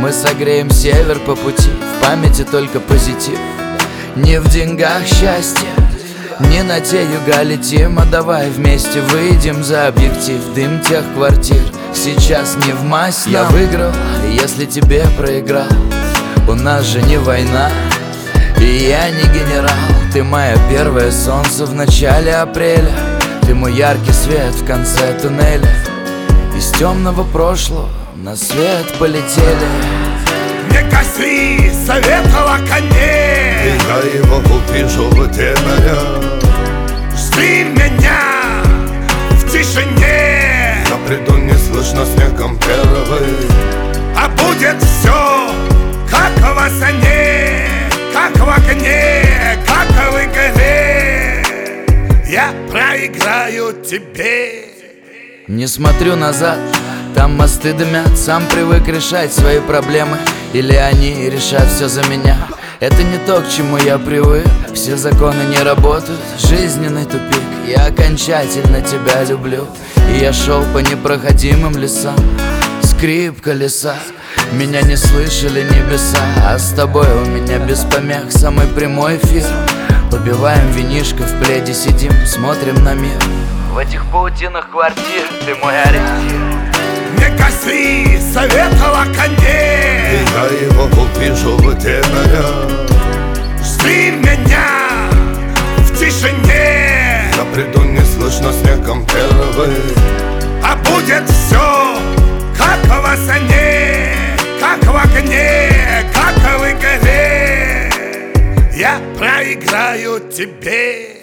мы согреем север по пути. В памяти только позитив. Не в деньгах счастье, не на те юга летим, а давай вместе выйдем за объектив. Дым тех квартир сейчас не в масть. Я выиграл, если тебе проиграл. У нас же не война, и я не генерал. Ты мое первое солнце в начале апреля. Ты мой яркий свет в конце туннеля. Из темного прошлого на свет полетели. Не коси советова коней, я его увижу в темноте. жди меня в тишине. Я приду, не слышно снегом первый. А будет все, как во сне, как в огне, как в игре. Я проиграю тебе. Не смотрю назад, там мосты дымят. Сам привык решать свои проблемы, или они решат все за меня. Это не то, к чему я привык. Все законы не работают, жизненный тупик. Я окончательно тебя люблю, и я шел по непроходимым лесам. Скрип колеса, меня не слышали небеса. А с тобой у меня без помех самый прямой эфир. Побиваем винишко, в пледе сидим, смотрим на мир. В этих паутинах квартир ты мой ориентир. Не коси советова коней, Я его увижу в темноте. жди меня в тишине. Я приду, не слышно снегом первый. А будет все, как во сне, как в огне, как в игре. Я проиграю тебе.